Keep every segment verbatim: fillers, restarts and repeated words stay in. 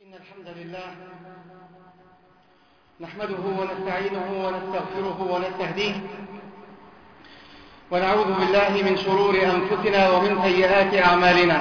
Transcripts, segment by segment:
إن الحمد لله نحمده ونستعينه ونستغفره ونستهديه ونعوذ بالله من شرور أنفسنا ومن سيئات أعمالنا.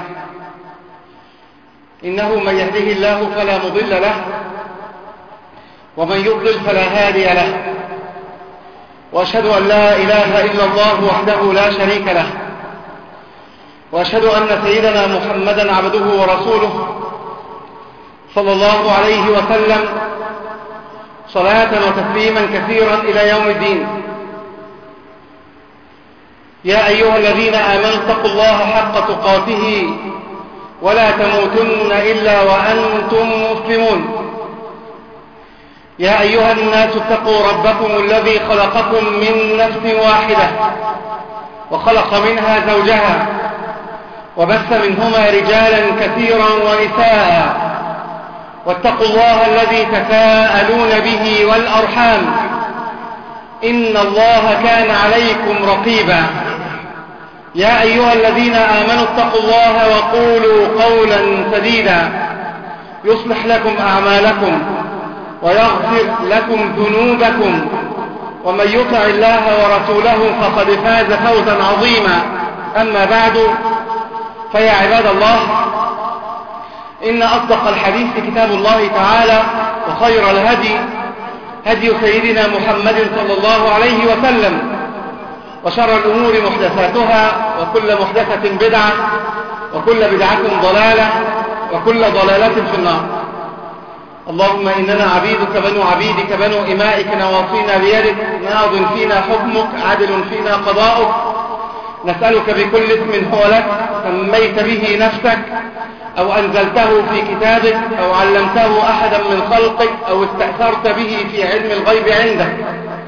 إنه من يهده الله فلا مضل له ومن يضلل فلا هادي له، وأشهد أن لا إله إلا الله وحده لا شريك له، وأشهد أن سيدنا محمدا عبده ورسوله صلى الله عليه وسلم صلاة وتسليما كثيرا إلى يوم الدين. يا أيها الذين آمنوا اتقوا الله حق تقاته ولا تموتن إلا وأنتم مسلمون. يا أيها الناس اتقوا ربكم الذي خلقكم من نفس واحدة وخلق منها زوجها وبث منهما رجالا كثيرا ونساء، واتقوا الله الذي تساءلون به والأرحام إن الله كان عليكم رقيبا. يا أيها الذين آمنوا اتقوا الله وقولوا قولا سديدا يصلح لكم أعمالكم ويغفر لكم ذنوبكم، ومن يطع الله ورسوله فقد فاز فوزا عظيما. أما بعد، فيا عباد الله، إن أصدق الحديث كتاب الله تعالى، وخير الهدي هدي سيدنا محمد صلى الله عليه وسلم، وشر الأمور محدثاتها، وكل محدثة بدعة، وكل بدعة ضلالة، وكل ضلالة في النار. اللهم إننا عبيدك بنو عبيدك بنو إمائك نواصينا بيدك، ماض فينا حكمك، عدل فينا قضاؤك، نسألك بكل اسم هو لك سميت به نفسك أو أنزلته في كتابك أو علمته أحدا من خلقك أو استأثرت به في علم الغيب عندك،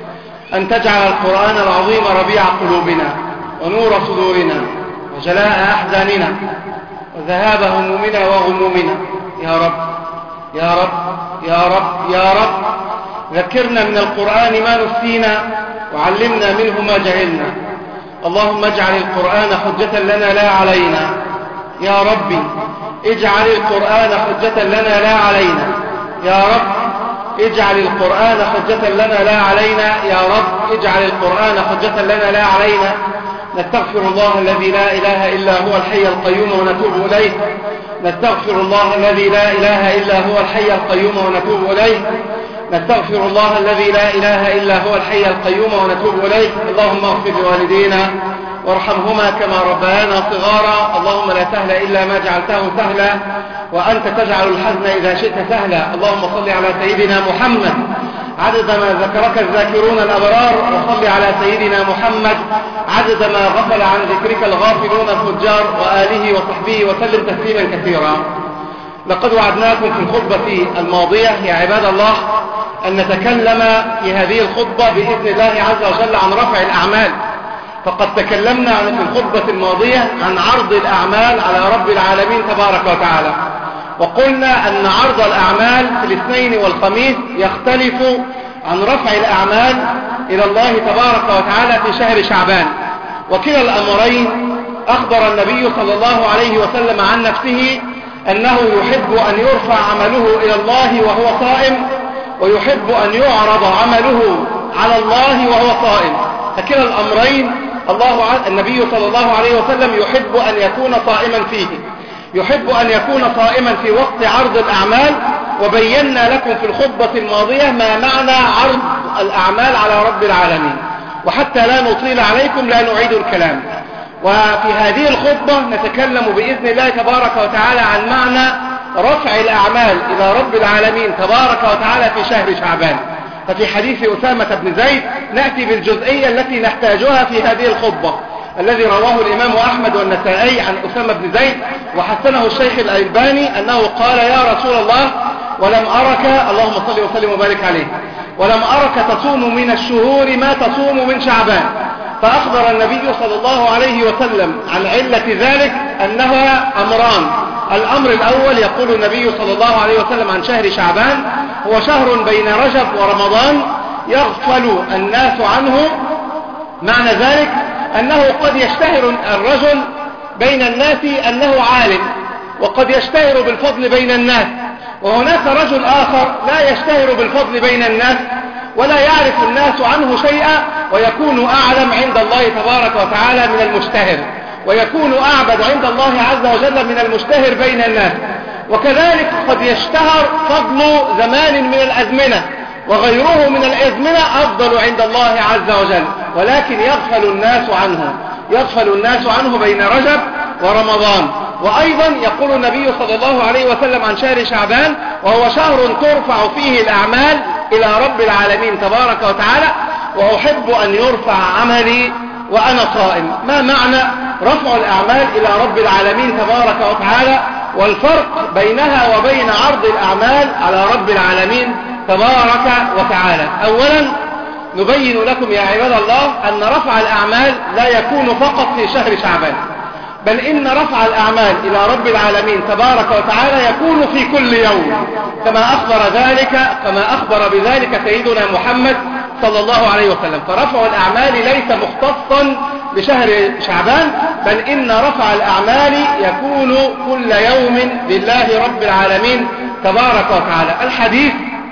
أن تجعل القرآن العظيم ربيع قلوبنا ونور صدورنا وجلاء أحزاننا وذهاب همومنا وغمومنا يا رب يا رب يا رب يا رب. ذكرنا من القرآن ما نسينا وعلمنا منه ما جهلنا. اللهم اجعل القرآن حجة لنا لا علينا يا ربي. اجعل القرآن حجة لنا لا علينا يا رب. اجعل القرآن حجة لنا لا علينا يا رب. اجعل القرآن حجة لنا لا علينا. نستغفر الله الذي لا إله إلا هو الحي القيوم ونتوب إليه. نستغفر الله الذي لا إله إلا هو الحي القيوم ونتوب إليه. نستغفر الله الذي لا إله إلا هو الحي القيوم ونتوب إليه. اللهم اغفر لوالدينا وارحمهما كما ربيانا صغارا. اللهم لا سهل إلا ما جعلته سهلا، وأنت تجعل الحزن إذا شئت سهلا. اللهم صل على سيدنا محمد عدد ما ذكرك الذاكرون الأبرار، وصل على سيدنا محمد عدد ما غفل عن ذكرك الغافلون الفجار، وآله وصحبه وسلم تسليما كثيرا. لقد وعدناكم في الخطبة الماضية يا عباد الله أن نتكلم في هذه الخطبة بإذن الله عز وجل عن رفع الأعمال. فقد تكلمنا في الخطبة الماضية عن عرض الأعمال على رب العالمين تبارك وتعالى، وقلنا أن عرض الأعمال في الاثنين والخميس يختلف عن رفع الأعمال إلى الله تبارك وتعالى في شهر شعبان. وكلا الأمرين أخبر النبي صلى الله عليه وسلم عن نفسه أنه يحب أن يرفع عمله إلى الله وهو صائم، ويحب أن يعرض عمله على الله وهو صائم. فكلا الأمرين الله النبي صلى الله عليه وسلم يحب أن يكون صائما فيه، يحب أن يكون صائما في وقت عرض الأعمال. وبينا لكم في الخطبة الماضية ما معنى عرض الأعمال على رب العالمين. وحتى لا نطيل عليكم لا نعيد الكلام. وفي هذه الخطبة نتكلم بإذن الله تبارك وتعالى عن معنى رفع الأعمال إلى رب العالمين تبارك وتعالى في شهر شعبان. ففي حديث أسامة بن زيد نأتي بالجزئية التي نحتاجها في هذه الخطبة، الذي رواه الإمام أحمد والنسائي عن أسامة بن زيد، وحسنه الشيخ الألباني أنه قال: يا رسول الله، ولم أرك، اللهم صل وسلم وبارك عليه، ولم أرك تصوم من الشهور ما تصوم من شعبان. فأخبر النبي صلى الله عليه وسلم عن علة ذلك أنها أمران. الأمر الأول يقول النبي صلى الله عليه وسلم عن شهر شعبان: هو شهر بين رجب ورمضان يغفل الناس عنه. معنى ذلك أنه قد يشتهر الرجل بين الناس أنه عالم، وقد يشتهر بالفضل بين الناس، وهناك رجل آخر لا يشتهر بالفضل بين الناس ولا يعرف الناس عنه شيئا، ويكون أعلم عند الله تبارك وتعالى من المشتهر، ويكون أعبد عند الله عز وجل من المشتهر بين الناس. وكذلك قد يشتهر فضل زمان من الأزمنة وغيره من الأزمنة أفضل عند الله عز وجل، ولكن يغفل الناس عنه يغفل الناس عنه بين رجب ورمضان. وأيضا يقول النبي صلى الله عليه وسلم عن شهر شعبان: وهو شهر ترفع فيه الأعمال إلى رب العالمين تبارك وتعالى، وأحب أن يرفع عملي وأنا صائم. ما معنى رفع الأعمال إلى رب العالمين تبارك وتعالى، والفرق بينها وبين عرض الأعمال على رب العالمين تبارك وتعالى؟ أولا نبين لكم يا عباد الله أن رفع الأعمال لا يكون فقط في شهر شعبان، بل إن رفع الأعمال إلى رب العالمين تبارك وتعالى يكون في كل يوم، كما أخبر ذلك كما أخبر بذلك سيدنا محمد صلى الله عليه وسلم. فرفع الأعمال ليس مختصا بشهر شعبان، بل إن رفع الأعمال يكون كل يوم لله رب العالمين تبارك وتعالى. الحديث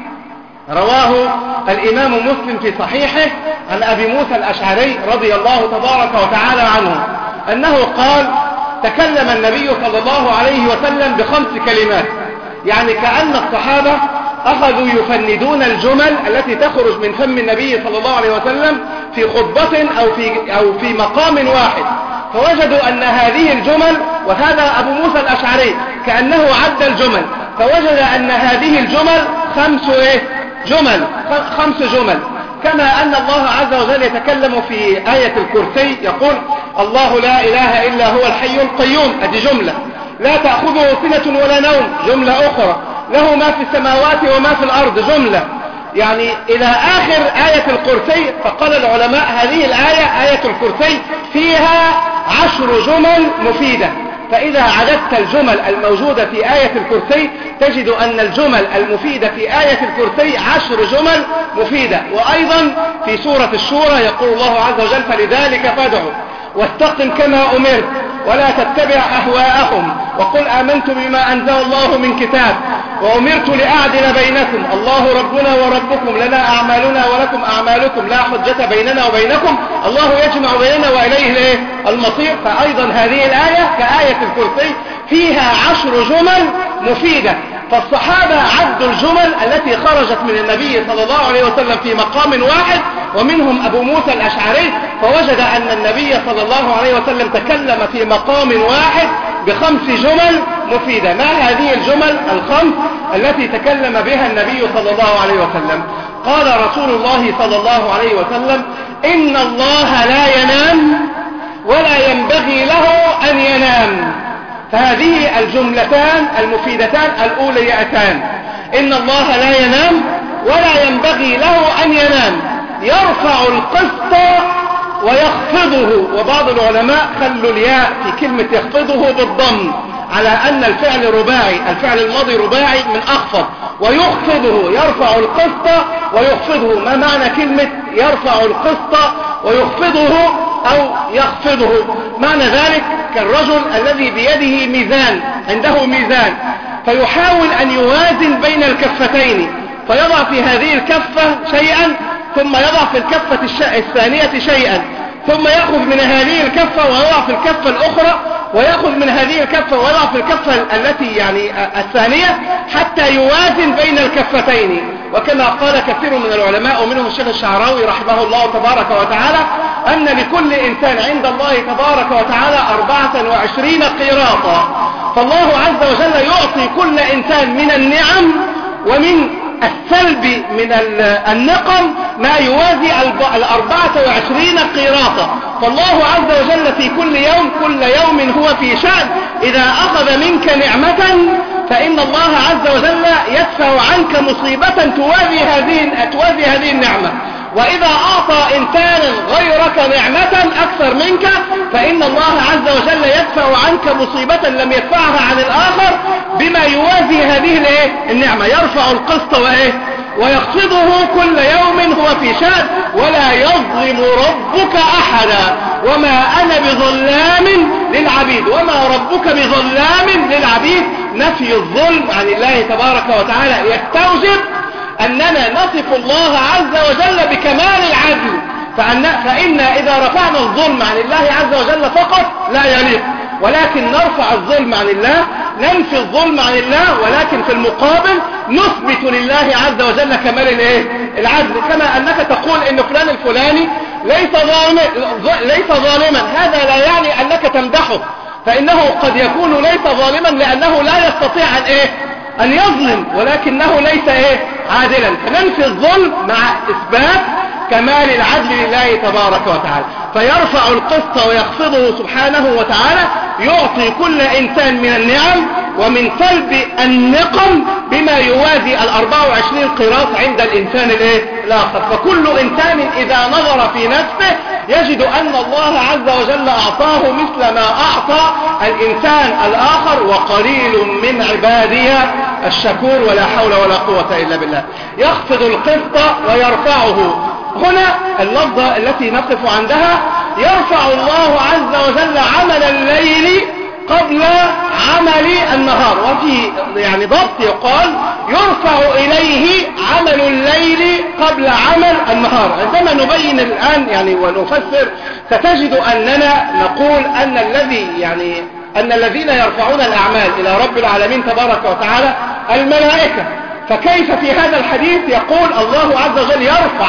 رواه الإمام مسلم في صحيحه عن أبي موسى الأشعري رضي الله تبارك وتعالى عنه أنه قال: تكلم النبي صلى الله عليه وسلم بخمس كلمات، يعني كأن الصحابة أخذوا يفندون الجمل التي تخرج من فم النبي صلى الله عليه وسلم في خطبة أو في, أو في مقام واحد، فوجدوا أن هذه الجمل، وهذا أبو موسى الأشعري كأنه عد الجمل، فوجد أن هذه الجمل خمس إيه؟ جمل خمس جمل. كما أن الله عز وجل يتكلم في آية الكرسي يقول: الله لا إله إلا هو الحي القيوم، هذه جملة. لا تأخذه سنة ولا نوم، جملة أخرى. له ما في السماوات وما في الأرض، جملة. يعني إلى آخر آية الكرسي. فقال العلماء: هذه الآية آية الكرسي فيها عشر جمل مفيدة. فإذا عددت الجمل الموجودة في آية الكرسي تجد أن الجمل المفيدة في آية الكرسي عشر جمل مفيدة. وأيضا في سورة الشورى يقول الله عز وجل: فلذلك فادعوا واستقم كما أمرت ولا تتبع أهواءهم وقل آمنت بما أنزل الله من كتاب وأمرت لأعدل بينكم الله ربنا وربكم لنا أعمالنا ولكم أعمالكم لا حجة بيننا وبينكم الله يجمع بيننا وإليه المصير. فأيضا هذه الآية كآية الكرسي فيها عشر جمل مفيدة. فالصحابة عدوا الجمل التي خرجت من النبي صلى الله عليه وسلم في مقام واحد، ومنهم أبو موسى الأشعري، فوجد أن النبي صلى الله عليه وسلم تكلم في مقام واحد بخمس جمل مفيدة. ما هذه الجمل الخمس التي تكلم بها النبي صلى الله عليه وسلم؟ قال رسول الله صلى الله عليه وسلم: إن الله لا ينام ولا ينبغي له أن ينام. فهذه الجملتان المفيدتان الأوليتان: إن الله لا ينام ولا ينبغي له أن ينام، يرفع القسط ويخفضه. وبعض العلماء خلوا الياء في كلمة يخفضه بالضم على أن الفعل رباعي، الفعل الماضي رباعي من أخفض، ويخفضه يرفع القسط ويخفضه. ما معنى كلمة يرفع القسط ويخفضه أو يخفضه؟ معنى ذلك كالرجل الذي بيده ميزان، عنده ميزان، فيحاول أن يوازن بين الكفتين، فيضع في هذه الكفة شيئا ثم يضع في الكفة الثانية شيئا، ثم يأخذ من هذه الكفة ويضع في الكفة الأخرى، ويأخذ من هذه الكفة ويضع في الكفة التي يعني الثانية، حتى يوازن بين الكفتين. وكما قال كثير من العلماء ومنهم الشيخ الشعراوي رحمه الله تبارك وتعالى أن لكل إنسان عند الله تبارك وتعالى أربعة وعشرين قيراطا. فالله عز وجل يعطي كل إنسان من النعم ومن السلب من النقم ما يوازي الأربعة وعشرين قيراطا. فالله عز وجل في كل يوم كل يوم هو في شأن. إذا أخذ منك نعمة فإن الله عز وجل يدفع عنك مصيبة توازي هذه توازي هذه النعمة. وإذا أعطى إنسانا غيرك نعمة أكثر منك فإن الله عز وجل يدفع عنك مصيبة لم يدفعها عن الآخر بما يوازي هذه النعمة. يرفع القسط وإيه ويخفضه كل يوم هو في شأن. ولا يظلم ربك أحدا وما أنا بظلام للعبيد. وما ربك بظلام للعبيد. نفي الظلم عن الله تبارك وتعالى يستوجب أننا نصف الله عز وجل بكمال العدل، فأن فإن إذا رفعنا الظلم عن الله عز وجل فقط لا يليق، ولكن نرفع الظلم عن الله، ننفي الظلم عن الله، ولكن في المقابل نثبت لله عز وجل كمال الايه العدل. كما أنك تقول إن فلان الفلاني ليس ظالما ليس ظالما هذا لا يعني أنك تمدحه، فإنه قد يكون ليس ظالما لأنه لا يستطيع أن إيه أن يظلم، ولكنه ليس إيه عادلا. فننفي الظلم مع إثبات كمال العدل لله تبارك وتعالى، فيرفع القسط ويخفضه سبحانه وتعالى، يعطي كل إنسان من النعم ومن سلب النقم بما يوازي الأربع وعشرين قيراط عند الإنسان الإيه الآخر. فكل إنسان إذا نظر في نفسه يجد أن الله عز وجل أعطاه مثل ما أعطى الإنسان الآخر، وقليل من عبادي الشكور، ولا حول ولا قوة إلا بالله. يخفض القسط ويرفعه. هنا اللفظة التي نقف عندها: يرفع الله عز وجل عمل الليل قبل عمل النهار. وفي يعني ضبط يقال يرفع إليه عمل الليل قبل عمل النهار. عندما نبين الآن يعني ونفسر ستجد أننا نقول أن الذي يعني أن الذين يرفعون الأعمال إلى رب العالمين تبارك وتعالى الملائكة. فكيف في هذا الحديث يقول الله عز وجل يرفع،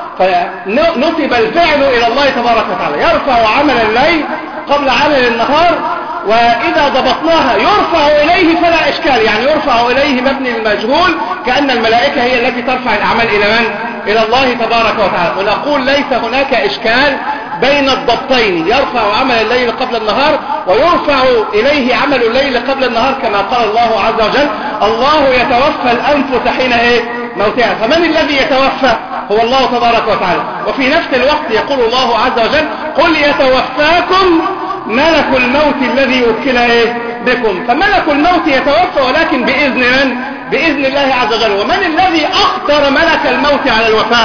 فنسب الفعل إلى الله تبارك وتعالى، يرفع عمل الليل قبل عمل النهار. وإذا ضبطناها يرفع إليه فلا إشكال، يعني يرفع إليه مبني المجهول، كأن الملائكة هي التي ترفع الأعمال إلى من؟ إلى الله تبارك وتعالى. ونقول ليس هناك إشكال بين الضبطين، يرفع عمل الليل قبل النهار ويرفع إليه عمل الليل قبل النهار، كما قال الله عز وجل: الله يتوفى الأنفس حين إيه؟ موتها. فمن الذي يتوفى؟ هو الله تبارك وتعالى. وفي نفس الوقت يقول الله عز وجل: قل يتوفاكم ملك الموت الذي وكل إيه بكم. فملك الموت يتوفى، ولكن بإذن من؟ بإذن الله عز وجل. ومن الذي أقدر ملك الموت على الوفاة؟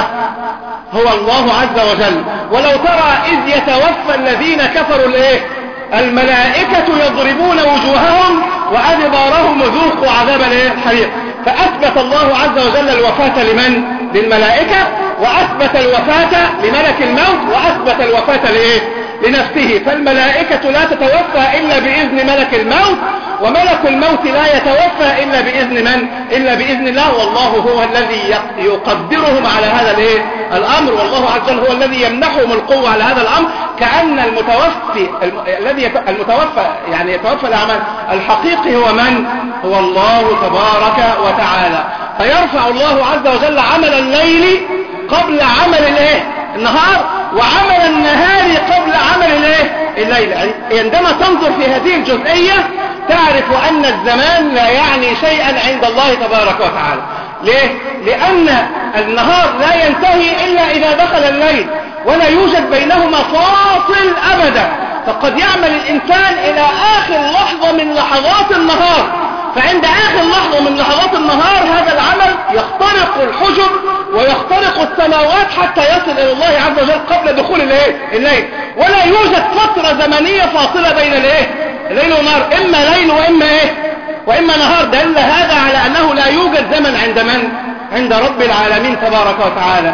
هو الله عز وجل. ولو ترى إذ يتوفى الذين كفروا الإيه الملائكة يضربون وجوههم وأدبارهم ذوقوا عذاب الحريق. فأثبت الله عز وجل الوفاة لمن؟ للملائكة، وأثبت الوفاة لملك الموت، وأثبت الوفاة لإيه؟ لنفسه. فالملائكة لا تتوفى إلا بإذن ملك الموت، وملك الموت لا يتوفى إلا بإذن من؟ إلا بإذن الله. والله هو الذي يقدرهم على هذا الإيه؟ الأمر، والله عز وجل هو الذي يمنحهم القوة على هذا الأمر. كأن المتوفي الذي المتوفى يعني يتوفى الأعمال الحقيقي هو من؟ هو الله تبارك وتعالى. فيرفع الله عز وجل عمل الليل قبل عمل الايه النهار، وعمل النهار قبل عمل الايه الليل. عندما تنظر في هذه الجزئية تعرف أن الزمان لا يعني شيئا عند الله تبارك وتعالى. ليه؟ لأن النهار لا ينتهي إلا إذا دخل الليل، ولا يوجد بينهما فاصل أبدا. فقد يعمل الإنسان إلى آخر لحظة من لحظات النهار، فعند آخر لحظة من لحظات النهار هذا العمل يخترق الحجب ويخترق السماوات حتى يصل إلى الله عز وجل قبل دخول الليل. ولا يوجد فترة زمنية فاصلة بين الايه الليل والنهار، إما ليل وإما إيه وإما نهار. دل هذا على أنه لا يوجد زمن عند من؟ عند رب العالمين تبارك وتعالى.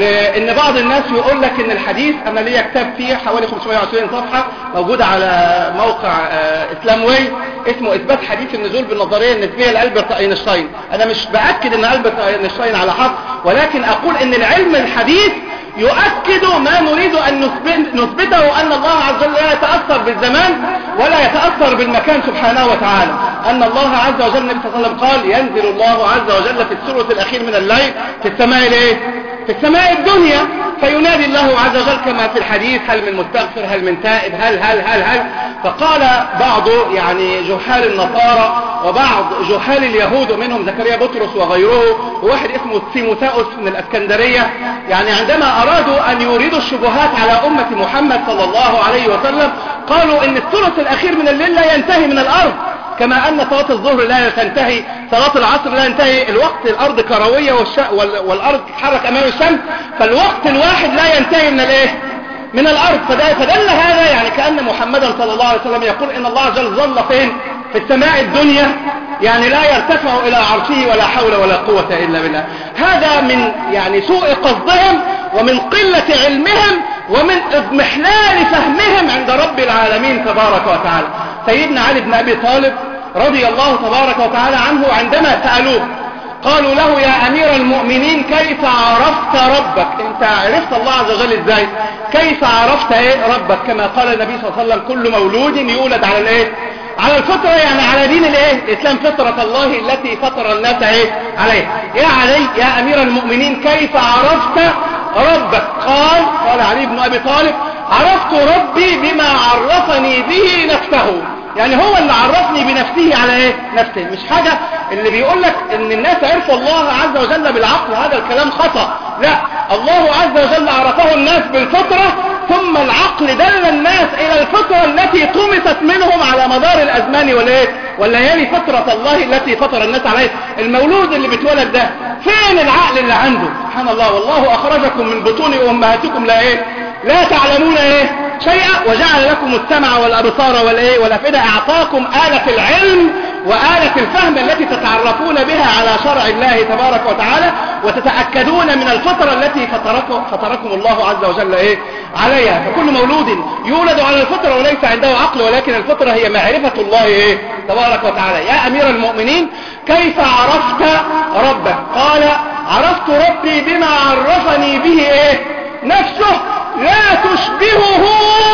إن بعض الناس يقول لك إن الحديث، أنا لي كتاب فيه حوالي خمسمائة وعشرين صفحة موجود على موقع إسلام واي اسمه إثبات حديث النزول بالنظرية النسبية لألبرت أينشتاين. أنا مش بأكد أن ألبرت أينشتاين على حق، ولكن أقول إن العلم الحديث يؤكد ما نريد أن نثبته، أن الله عز وجل لا يتأثر بالزمان ولا يتأثر بالمكان سبحانه وتعالى. أن الله عز وجل النبي صلى الله عليه وسلم قال: ينزل الله عز وجل في الثلث الأخير من الليل في السماء الايه في السماء الدنيا، فينادي الله عز وجل كما في الحديث: هل من مستغفر، هل من تائب، هل هل هل هل فقال بعض يعني جهال النصارى وبعض جهال اليهود، منهم زكريا بطرس وغيره، وواحد اسمه تيموثاوس من الاسكندرية، يعني عندما أرادوا أن يوردوا الشبهات على أمة محمد صلى الله عليه وسلم قالوا إن الثلث الأخير من الليل لا ينتهي من الأرض، كما أن صلاة الظهر لا تنتهي، صلاة العصر لا ينتهي. الوقت الأرض كروية والأرض تتحرك أمام الشمس، فالوقت الواحد لا ينتهي من الايه من الأرض. فدل هذا يعني كأن محمدا صلى الله عليه وسلم يقول إن الله عز وجل ظل فين في السماء الدنيا يعني لا يرتفع إلى عرشه ولا حول ولا قوة إلا بالله. هذا من يعني سوء قصدهم ومن قلة علمهم ومن اضمحلال فهمهم عند رب العالمين تبارك وتعالى. سيدنا علي بن أبي طالب رضي الله تبارك وتعالى عنه عندما سألوه قالوا له يا أمير المؤمنين كيف عرفت ربك؟ انت عرفت الله عز وجل ازاي؟ كيف عرفت ايه ربك؟ كما قال النبي صلى الله عليه وسلم كل مولود يولد على الايه؟ على الفطرة، يعني على دين الايه؟ الاسلام، فطرة الله التي فطر الناس ايه عليه. يا علي يا امير المؤمنين كيف عرفت ربك؟ قال قال علي بن ابي طالب عرفت ربي بما عرفني به نفسه. يعني هو اللي عرفني بنفسه على ايه؟ نفسه، مش حاجة اللي بيقول لك ان الناس عرفوا الله عز وجل بالعقل، هذا الكلام خطأ. لا، الله عز وجل عرفه الناس بالفطرة، ثم العقل دل الناس الى الفطرة التي طمست منهم على مدار الازمان والايه والليالي، فطرة الله التي فطر الناس عليه. المولود اللي بيتولد ده فين العقل اللي عنده؟ سبحان الله، والله اخرجكم من بطون امهاتكم لا ايه لا تعلمون ايه شيئا وجعل لكم السمع والابصار والايه والافئده. اعطاكم آلة العلم وآلة الفهم التي تتعرفون بها على شرع الله تبارك وتعالى وتتأكدون من الفطرة التي فطركم, فطركم الله عز وجل ايه عليها. فكل مولود يولد على الفطرة وليس عنده عقل، ولكن الفطرة هي معرفة الله ايه تبارك وتعالى. يا امير المؤمنين كيف عرفت ربك؟ قال عرفت ربي بما عرفني به ايه نفسه لا تشبهه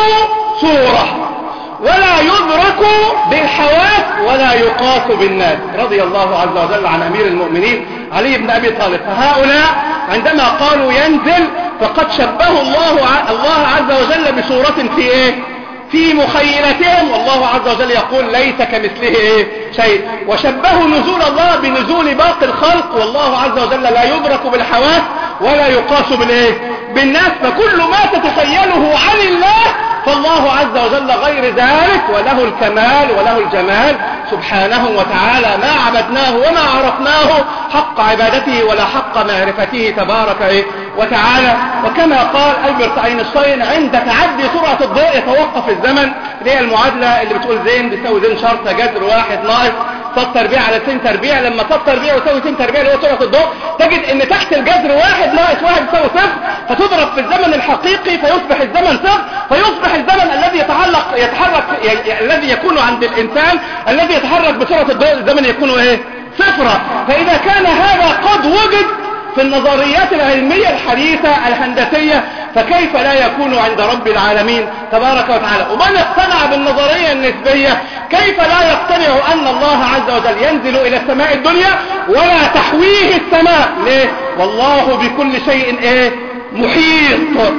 صورة ولا يدرك بالحواس ولا يقاس بالناس. رضي الله عز وجل عن أمير المؤمنين علي بن أبي طالب. فهؤلاء عندما قالوا ينزل فقد شبهوا الله الله عز وجل بصورة في ايه في مخيلتهم، والله عز وجل يقول ليس كمثله ايه شيء. وشبهوا نزول الله بنزول باقي الخلق، والله عز وجل لا يدرك بالحواس ولا يقاس بالايه بالناس. فكل ما تتخيله عن الله فالله عز وجل غير ذلك، وله الكمال وله الجمال سبحانه وتعالى. ما عبدناه وما عرفناه حق عبادته ولا حق معرفته تبارك وتعالى. وكما قال ألبرت أينشتاين عند تعدي سرعة الضوء يتوقف الزمن. دي المعادلة اللي بتقول زين بيساوي زين شرطة جذر واحد ناقص صاد تربيع على سين تربيع. لما صاد تربيع يساوي سين تربيع اللي هو سرعة الضوء، تجد ان تحت الجذر واحد ناقص واحد يساوي صفر، فتضرب في الزمن الحقيقي فيصبح الزمن صفر، فيصبح الزمن الذي يتعلق يتحرك ي... الذي يكون عند الانسان الذي يتحرك بسرعة الضوء الزمن يكون ايه صفرا. فاذا كان هذا قد وجد في النظريات العلمية الحديثة الهندسية فكيف لا يكون عند رب العالمين تبارك وتعالى؟ ومن اقتنع بالنظرية النسبية كيف لا يقتنع أن الله عز وجل ينزل إلى السماء الدنيا ولا تحويه السماء؟ ليه؟ والله بكل شيء ايه محيط.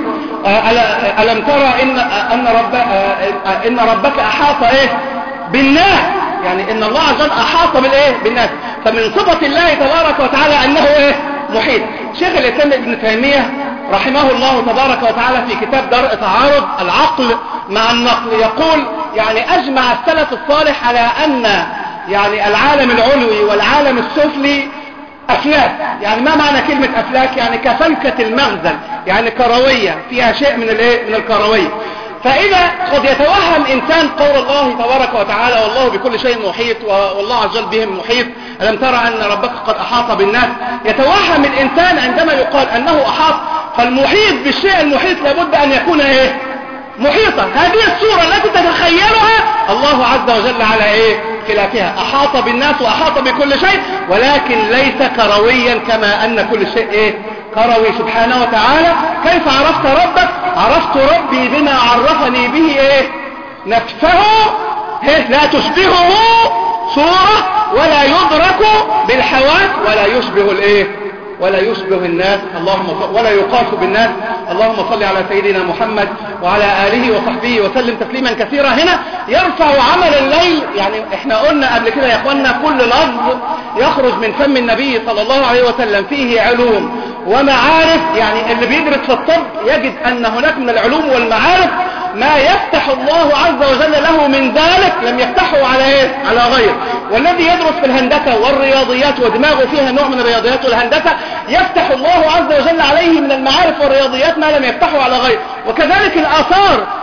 ألم ترى إن, أن, رب إن ربك أحاط إيه بالناس؟ يعني إن الله عز وجل أحاط بالإيه بالناس. فمن صفة الله تبارك وتعالى أنه إيه محيط. شيخ الإسلام ابن تيمية رحمه الله تبارك وتعالى في كتاب درء تعارض العقل مع النقل يقول يعني أجمع السلف الصالح على أن يعني العالم العلوي والعالم السفلي أفلاك. يعني ما معنى كلمة أفلاك؟ يعني كفلكة المغزل، يعني كروية فيها شيء من الايه من الكروية. فإذا قد يتوهم إنسان قول الله تبارك وتعالى والله بكل شيء محيط والله عز وجل بهم محيط، ألم ترى أن ربك قد أحاط بالناس؟ يتوهم الإنسان عندما يقال أنه أحاط، فالمحيط بالشيء المحيط لابد أن يكون إيه محيطا. هذه الصورة التي تتخيلها الله عز وجل على إيه خلافها. أحاط بالناس وأحاط بكل شيء، ولكن ليس كرويا كما أن كل شيء إيه كروي سبحانه وتعالى. كيف عرفت ربك؟ عرفت ربي بما عرفني به إيه نفسه إيه لا تشبهه صورة ولا يدرك بالحواس ولا يشبه الإيه ولا يشبه الناس اللهم ولا يقاس بالناس. اللهم صل على سيدنا محمد وعلى آله وصحبه وسلم تسليما كثيرا. هنا يرفع عمل الليل. يعني احنا قلنا قبل كده يا اخوانا كل لفظ يخرج من فم النبي صلى الله عليه وسلم فيه علوم ومعارف. يعني اللي بيدرس في الطب يجد ان هناك من العلوم والمعارف ما يفتح الله عز وجل له من ذلك لم يفتحه على ايه على غير. والذي يدرس في الهندسة والرياضيات ودماغه فيها نوع من الرياضيات والهندسة يفتح الله عز وجل عليه من المعارف والرياضيات ما لم يفتحه على غير. وكذلك الآثار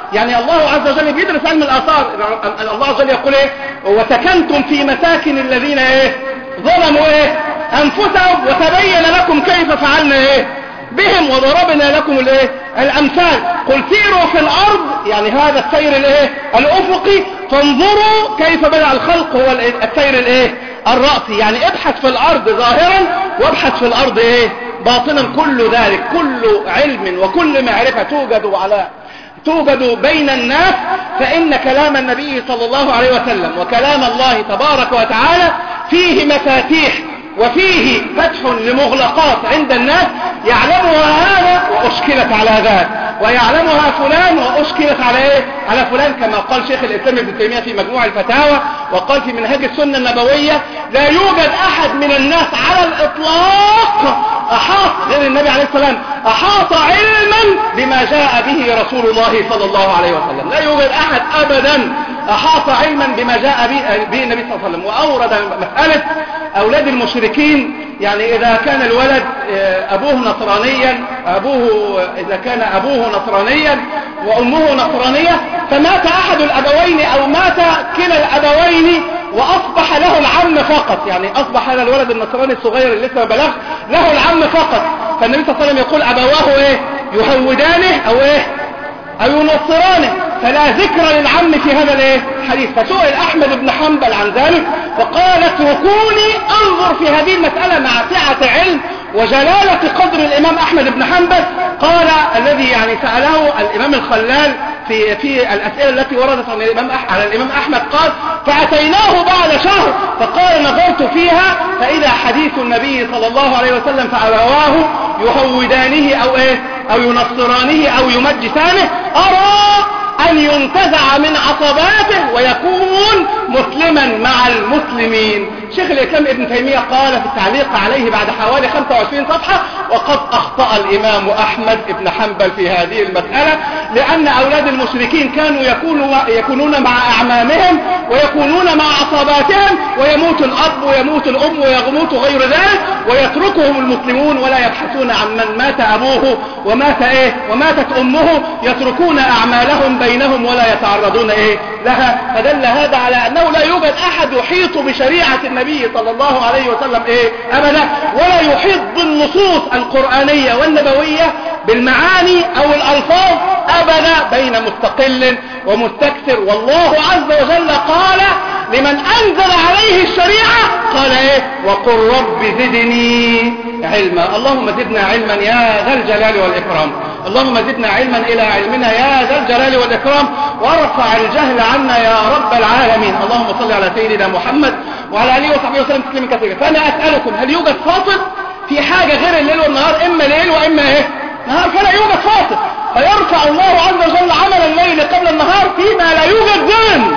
يعني الله عز وجل بيدرس علم الآثار. الله عز وجل يقول ايه؟ وسكنتم في مساكن الذين ايه ظلموا ايه انفسهم وتبين لكم كيف فعلنا ايه بهم وضربنا لكم الايه الامثال. قل سيروا في الارض، يعني هذا السير الايه الافقي، فانظروا كيف بدأ الخلق هو السير الايه الرأسي. يعني ابحث في الارض ظاهرا وابحث في الارض ايه باطنا. كل ذلك كل علم وكل معرفة توجد على توجد بين الناس، فإن كلام النبي صلى الله عليه وسلم وكلام الله تبارك وتعالى فيه مفاتيح وفيه فتح لمغلقات عند الناس يعلمها هذا وأشكلت على ذاك، ويعلمها فلان وأشكلت على إيه؟ على فلان، كما قال شيخ الإسلام ابن تيمية في مجموع الفتاوى وقال في منهج السنة النبوية: لا يوجد أحد من الناس على الإطلاق أحاط غير النبي عليه السلام أحاط علما بما جاء به رسول الله صلى الله عليه وسلم. لا يوجد أحد أبدا أحاط علما بما جاء به النبي صلى الله عليه وسلم. وأورد مسألة أولاد المشركين، يعني إذا كان الولد أبوه نصرانيا أبوه إذا كان أبوه نصرانيا وأمه نصرانية، فمات أحد الأبوين أو مات كلا الأبوين وأصبح له العم فقط، يعني أصبح هذا الولد النصراني الصغير اللي لسه بلغ له العم فقط، فالنبي صلى الله عليه وسلم يقول: أبواه إيه يهودانه أو إيه أو ينصرانه، فلا ذكر للعم في هذا الايه الحديث. فسئل أحمد بن حنبل عن ذلك فقال: اتركوني انظر في هذه المسألة مع سعة علم وجلالة قدر الإمام أحمد بن حنبل. قال الذي يعني سأله الإمام الخلال في في الأسئلة التي وردت عن الإمام على الإمام أحمد، قال: فأتيناه بعد شهر فقال: نظرت فيها فإذا حديث النبي صلى الله عليه وسلم فأبواه يهودانه أو إيه أو ينصرانه أو يمجسانه، أرى أن ينتزع من عصباته ويكون مسلما مع المسلمين. شيخ الإسلام ابن تيمية قال في التعليق عليه بعد حوالي خمسة وعشرين صفحة: وقد أخطأ الإمام أحمد ابن حنبل في هذه المسألة، لأن أولاد المشركين كانوا يكونوا يكونون مع أعمامهم ويكونون مع عصباتهم، ويموت الأب ويموت الأم ويموت غير ذلك، ويتركهم المسلمون ولا يبحثون عن من مات أبوه ومات إيه وماتت أمه، يتركون أعمالهم بينهم ولا يتعرضون إيه لها. فدل هذا على أنه لا يوجد أحد يحيط بشريعة النبي صلى الله عليه وسلم إيه أبدا، ولا يحيط بالنصوص القرآنية والنبوية بالمعاني أو الألفاظ أبدا، بين مستقل ومستكثر. والله عز وجل قال لمن أنزل عليه الشريعة قال إيه: وقل رب زدني علما. اللهم زدنا علما يا ذا الجلال والإكرام، اللهم زدنا علما إلى علمنا يا ذا الجلال والإكرام، وارفع الجهل عنا يا رب العالمين. اللهم صل على سيدنا محمد وعلى آله وصحبه وسلم تسليما كثيرا. فأنا أسألكم: هل يوجد فاصل في حاجة غير الليل والنهار؟ إما ليل وإما إيه نهار، فلا يوجد فاصل. فيرفع الله عز وجل عمل الليل قبل النهار فيما لا يوجد ذن،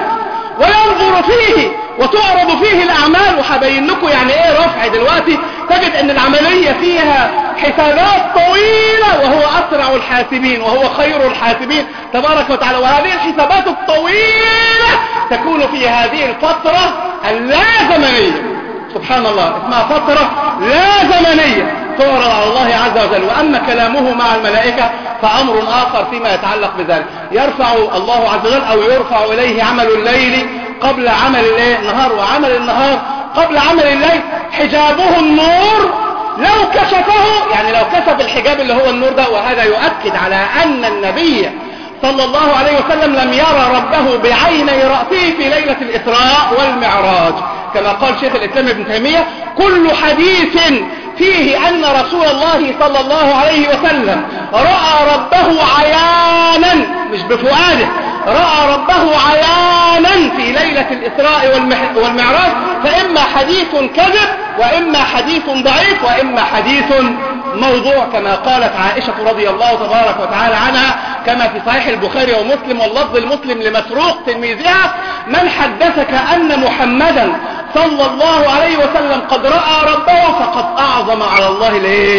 وينظر فيه وتعرض فيه الأعمال. وحبين لكم يعني إيه رفع. دلوقتي تجد أن العملية فيها حسابات طويلة، وهو أسرع الحاسبين وهو خير الحاسبين تبارك وتعالى. وهذه الحسابات الطويلة تكون في هذه الفترة اللازمنية، سبحان الله، اسمها فترة لا زمنية تعرض على الله عز وجل. وأما كلامه مع الملائكة فأمر آخر فيما يتعلق بذلك. يرفع الله عز وجل أو يرفع إليه عمل الليل قبل عمل النهار، وعمل النهار قبل عمل الليل. حجابه النور، لو كشفه يعني لو كشف الحجاب اللي هو النور ده. وهذا يؤكد على أن النبي صلى الله عليه وسلم لم يرى ربه بعيني رأسه في ليلة الإسراء والمعراج، كما قال شيخ الإسلام ابن تيمية: كل حديث فيه أن رسول الله صلى الله عليه وسلم رأى ربه عيانا، مش بفؤاده، رأى ربه عيانا في ليلة الإسراء والمعراج، فإما حديث كذب وإما حديث ضعيف وإما حديث موضوع، كما قالت عائشة رضي الله تبارك وتعالى عنها كما في صحيح البخاري ومسلم واللفظ المسلم لمسروق تلميذها: من حدثك أن محمدا صلى الله عليه وسلم قد رأى ربه فقد أعظم على الله الايه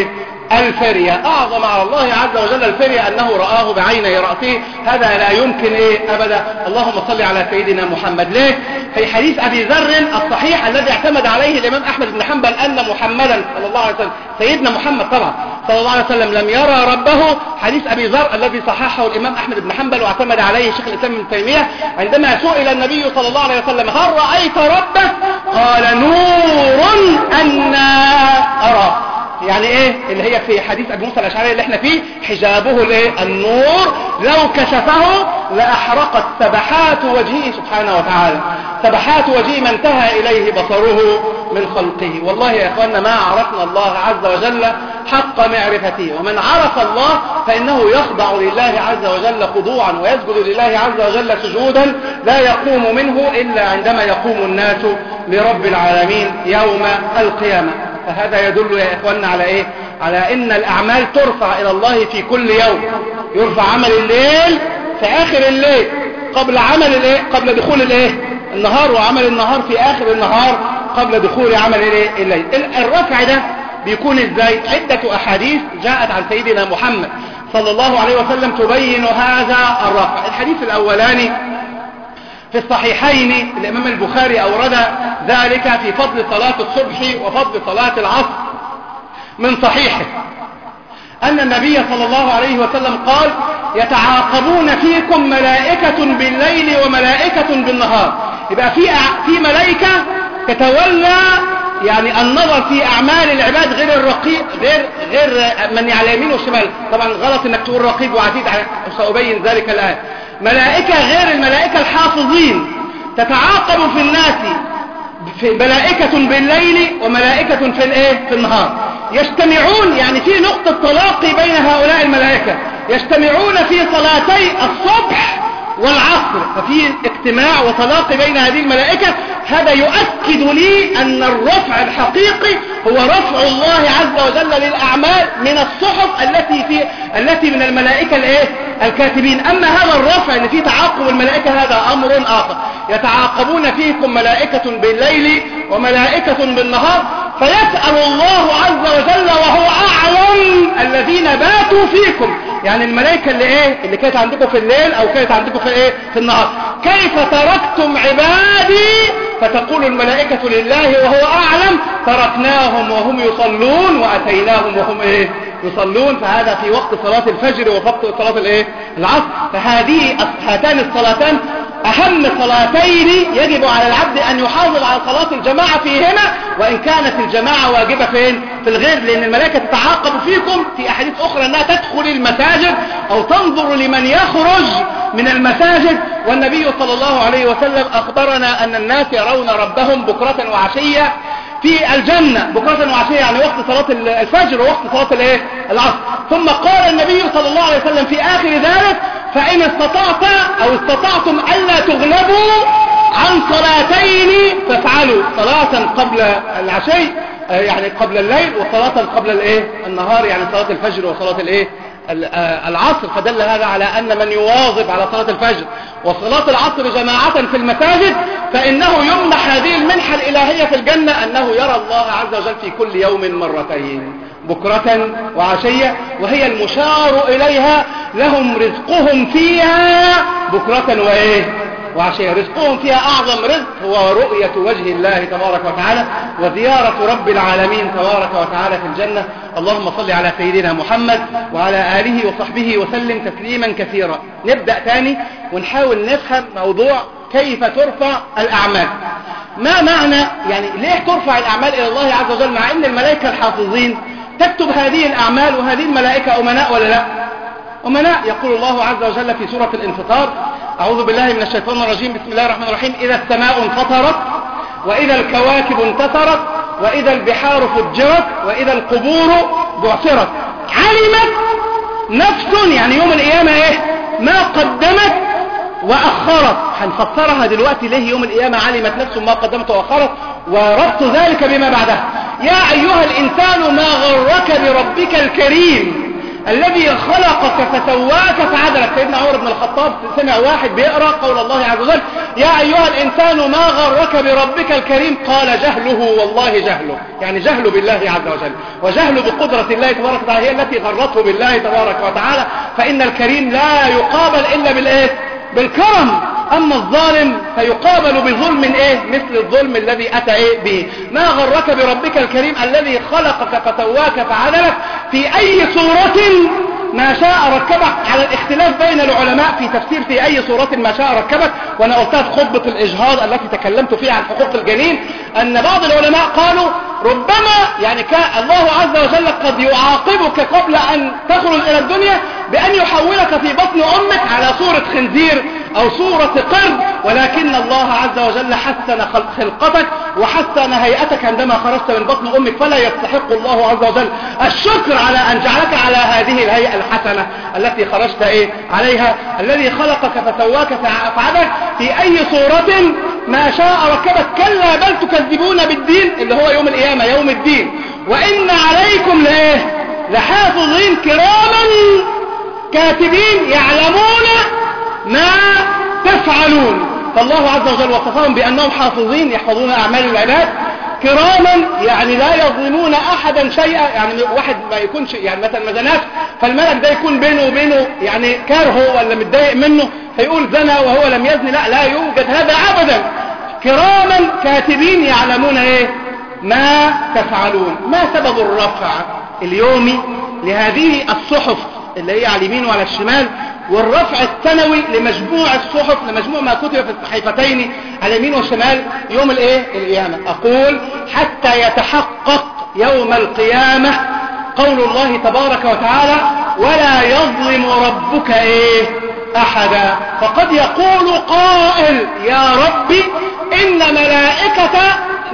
الفرية. أعظم على الله عز وجل الفرية أنه رآه بعيني رأسه، هذا لا يمكن إيه أبدا. اللهم صل على سيدنا محمد. ليه؟ في حديث أبي ذر الصحيح الذي اعتمد عليه الإمام أحمد بن حنبل أن محمدا صلى الله عليه وسلم، سيدنا محمد طبعا صلى الله عليه وسلم، لم يرى ربه. حديث أبي ذر الذي صححه الإمام أحمد بن حنبل واعتمد عليه شيخ الإسلام ابن تيمية، عندما سئل النبي صلى الله عليه وسلم هل رأيت ربك؟ قال نور أنا أرى. يعني ايه اللي هي في حديث ابي موسى الاشعري اللي احنا فيه، حجابه الايه؟ النور، لو كشفه لاحرقت سبحات وجهه سبحانه وتعالى، سبحات وجهه ما انتهى اليه بصره من خلقه. والله يا اخواننا ما عرفنا الله عز وجل حق معرفته، ومن عرف الله فانه يخضع لله عز وجل خضوعا ويسجد لله عز وجل سجودا لا يقوم منه الا عندما يقوم الناس لرب العالمين يوم القيامة. فهذا يدل يا إخواننا على إيه؟ على إن الأعمال ترفع إلى الله في كل يوم. يرفع عمل الليل في آخر الليل قبل عمل الإيه؟ قبل دخول الإيه؟ النهار، وعمل النهار في آخر النهار قبل دخول عمل الإيه؟ الليل. الرفع ده بيكون إزاي؟ عدة أحاديث جاءت عن سيدنا محمد صلى الله عليه وسلم تبين هذا الرفع. الحديث الأولاني في الصحيحين الإمام البخاري أورد ذلك في فضل صلاة الصبح وفضل صلاة العصر من صحيحه، أن النبي صلى الله عليه وسلم قال يتعاقبون فيكم ملائكة بالليل وملائكة بالنهار. يبقى في في ملائكة تتولى يعني النظر في أعمال العباد غير الرقيب، غير غير من على اليمين والشمال. طبعا غلط انك تقول رقيب وعتيد، سأبين ذلك الآن. ملائكة غير الملائكة الحافظين تتعاقب في الناس، في ملائكة بالليل وملائكة في الايه؟ في النهار. يجتمعون، يعني في نقطة تلاقي بين هؤلاء الملائكة، يجتمعون في صلاتي الصبح والعصر، ففي اجتماع وتلاقي بين هذه الملائكة. هذا يؤكد لي أن الرفع الحقيقي هو رفع الله عز وجل للأعمال من الصحف التي في التي من الملائكة الايه؟ الكاتبين. أما هذا الرفع اللي فيه تعاقب الملائكة هذا أمر آخر. يتعاقبون فيكم ملائكة بالليل وملائكة بالنهار، فيسأل الله عز وجل وهو أعلم الذين باتوا فيكم. يعني الملائكة اللي ايه؟ اللي كانت عندكم في الليل او كانت عندكم في ايه؟ في النهار. كيف تركتم عبادي؟ فتقول الملائكة لله وهو أعلم تركناهم وهم يصلون وأتيناهم وهم ايه؟ يصلون. فهذا في وقت صلاة الفجر ووقت صلاة الايه؟ العصر. فهذه هاتان الصلاتان أهم صلاتين يجب على العبد أن يحافظ على صلاة الجماعة فيهما، وإن كانت الجماعة واجبة فين؟ في الغير، لأن الملائكة تتعاقب فيكم في أحاديث أخرى أنها تدخل المساجد أو تنظر لمن يخرج من المساجد. والنبي صلى الله عليه وسلم أخبرنا أن الناس يرون ربهم بكرة وعشية في الجنة. بكرة وعشية يعني وقت صلاة الفجر ووقت صلاة الايه؟ العصر. ثم قال النبي صلى الله عليه وسلم في آخر ذلك فإن استطعت أو استطعتم ألا تغلبوا عن صلاتين فافعلوا صلاة قبل العشي يعني قبل الليل، وصلاة قبل الايه؟ النهار يعني صلاة الفجر وصلاة الايه؟ العصر. فدل هذا على أن من يواظب على صلاة الفجر وصلاة العصر جماعة في المساجد فإنه يمنح هذه المنحة الإلهية في الجنة، أنه يرى الله عز وجل في كل يوم مرتين بكرة وعشية، وهي المشار إليها لهم رزقهم فيها بكرة وإيه؟ وعشية. رزقهم فيها أعظم رزق هو رؤية وجه الله تبارك وتعالى وزيارة رب العالمين تبارك وتعالى في الجنة. اللهم صل على سيدنا محمد وعلى آله وصحبه وسلم تسليما كثيرا. نبدأ تاني ونحاول نفهم موضوع كيف ترفع الأعمال. ما معنى يعني ليه ترفع الأعمال إلى الله عز وجل مع أن الملائكة الحافظين تكتب هذه الأعمال، وهذه الملائكة أمناء ولا لا؟ أمناء. يقول الله عز وجل في سورة الانفطار: أعوذ بالله من الشيطان الرجيم، بسم الله الرحمن الرحيم: إذا السماء انفطرت وإذا الكواكب انتثرت وإذا البحار فجرت وإذا القبور بعثرت علمت نفس، يعني يوم القيامة إيه؟ ما قدمت وأخرت. هنفسرها دلوقتي ليه يوم القيامة علمت نفس ما قدمت وأخرت، وربط ذلك بما بعدها. يا أيها الإنسان ما غرك بربك الكريم الذي خلقك فسواك فعدلك. سيدنا عمر بن الخطاب سمع واحد بيقرأ قول الله عز وجل يا أيها الإنسان ما غرك بربك الكريم، قال جهله والله جهله، يعني جهله بالله عز وجل وجهله بقدرة الله تبارك وتعالى هي التي غرته بالله تبارك وتعالى. فإن الكريم لا يقابل إلا بالإيه؟ بالكرم. أما الظالم فيقابل بظلم إيه؟ مثل الظلم الذي أتى إيه به. ما غرك بربك الكريم الذي خلقك فسواك فعدلك في أي صورة ما شاء ركبك، على الاختلاف بين العلماء في تفسير في أي صورة ما شاء ركبك. وأنا قلتها في خطبة الإجهاض التي تكلمت فيها عن حقوق الجنين أن بعض العلماء قالوا ربما يعني كان الله عز وجل قد يعاقبك قبل أن تخرج إلى الدنيا بأن يحولك في بطن أمك على صورة خنزير أو صورة قرد، ولكن الله عز وجل حسن خلقتك وحسن هيئتك عندما خرجت من بطن أمك، فلا يستحق الله عز وجل الشكر على أن جعلك على هذه الهيئة الحسنة التي خرجت إيه عليها. الذي خلقك فسواك فعدلك في أي صورة ما شاء ركبك. كلا بل تكذبون بالدين اللي هو يوم القيامة يوم الدين، وإن عليكم لإيه لحافظين كراما كاتبين يعلمون ما تفعلون. فالله عز وجل وصفهم بأنهم حافظين يحفظون أعمال العباد كراما، يعني لا يظلمون أحدا شيئا. يعني واحد ما يكونش يعني مثلا مزنات فالملك ده يكون بينه وبينه يعني كارهه ولا متضايق منه فيقول زنى وهو لم يزن، لا لا يوجد هذا أبدا. كراما كاتبين يعلمون ايه ما تفعلون. ما سبب الرفع اليومي لهذه الصحف اللي هي على اليمين وعلى الشمال، والرفع السنوي لمجموع الصحف لمجموع ما كتب في الصحيفتين على اليمين والشمال يوم الايه القيامة؟ اقول حتى يتحقق يوم القيامة قول الله تبارك وتعالى ولا يظلم ربك ايه احدا. فقد يقول قائل يا ربي ان ملائكة